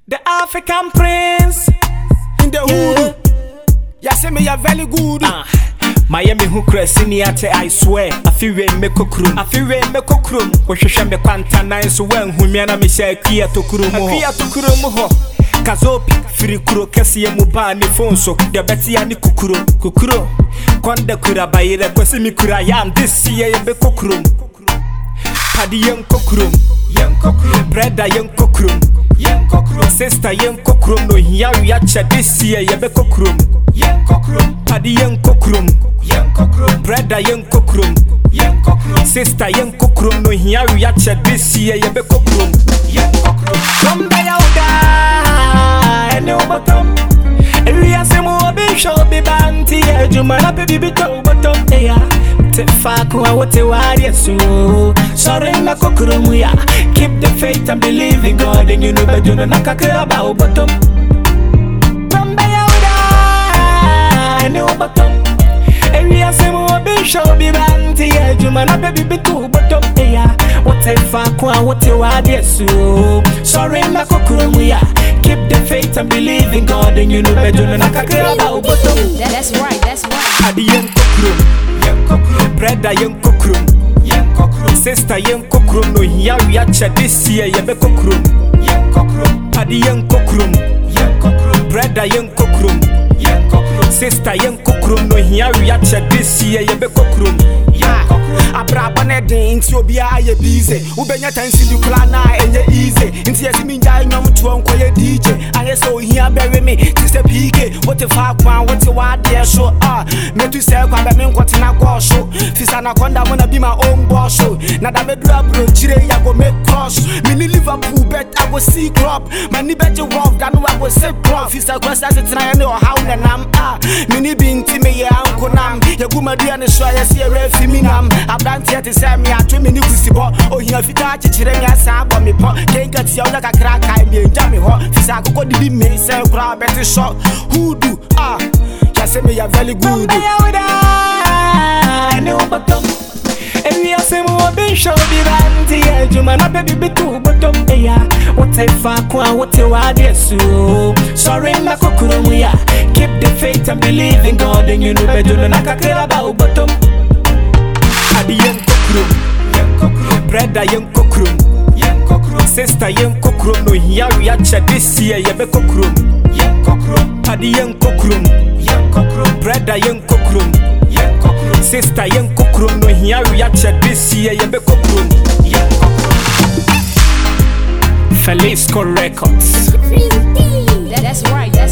The African prince in the hood. Ya say me ya very good. Miami who crescini ate I swear. I feel we me kokrum. I feel we me kokrum. We should me kwanta nine so when humiana me say kia to kurumo. Kia to kurumo ho. Kazopi free kuro kesi ye muba ni phone so. The beti ya ni kukuro. Kukuro. Konde kura bayire kwesi mi kura yam this year ye be kokrum. Padi yen kokrum. Yen kokrum. Brother yen kokrum. Yen kokrum. Sister yen kokrum. No hiya wiacha this year ye be kokrum. Yen kokrum. Padi yen kokrum. Yen kokrum. Brother yen kokrum. Yen kokrum. Sister yen kokrum. No hiya wiacha this year ye be kokrum. Yen kokrum. From the yauda ene obatom. Every asemo obi show be banti ejuma baby to bottom eya. Faku I wote wari so sorry na kokrum ya. Keep the faith and believe in God and you know better than nakakira about bottom. From the yauda ene obatom. Every asemo obi show be banti ejuma baby to bottom eya. Faku I wote wari so sorry na kokrum ya. Keep the faith and believe in God and you know better than nakakira about bottom. That's right, that's right. Adi yen kokrum. Brother yen kokrum. Yen kokrum. Sister yen kokrum. No hiya wiacha this year ye be kokrum. Yen kokrum. Padi yen kokrum. Yen kokrum. Brother yen kokrum. Yen kokrum. Sister yen kokrum. No hiya wiacha this year ye be kokrum. Yen kokrum. Abraba ne den nti obi a ye busy. Ubenya tansi di kula na enye easy. Nti yesi minja nyom tuo nko ye DJ. Aye so hiya bury me. Ti se PK. What if I kwan what wa there show me to say kwa be me nkwoti na go show. Fisa na konda wanna be my own boss show. Na da me dura bro chire ya go make cross. Me ni Liverpool bet I go see club. My ni bet you rough that no I go say club. Fisa cross as it na no how na nam me ni binti me ya anko nam. Ya guma dia ne so ya se refi mi nam. Abranti ya te say me atwe me ni kusibo. O hia fita chichire nya sa bo me po. Kenka ti ya oda kakra kai me nja me ho. Fisa akoko didi me say kra bet shot. Who do say me ya very good. I know bottom. Every asemo obi show be banti ejuma na baby to bottom eya. What I fakwa what you wadi so. Sorry na kokrum ya. Keep the faith and believe in God and you know better than nakakira about bottom. Adi yen kokrum. Yen kokrum. Brother yen kokrum. Yen kokrum. Sister yen kokrum. No hiya wiacha this year ye be kokrum. Yen kokrum. Padi yen kokrum. Yen kokrum. Brother yen kokrum. Yen kokrum. Sister yen kokrum. No hiya wiacha this year ye be kokrum. Yen kokrum. Feliz Records. That's right.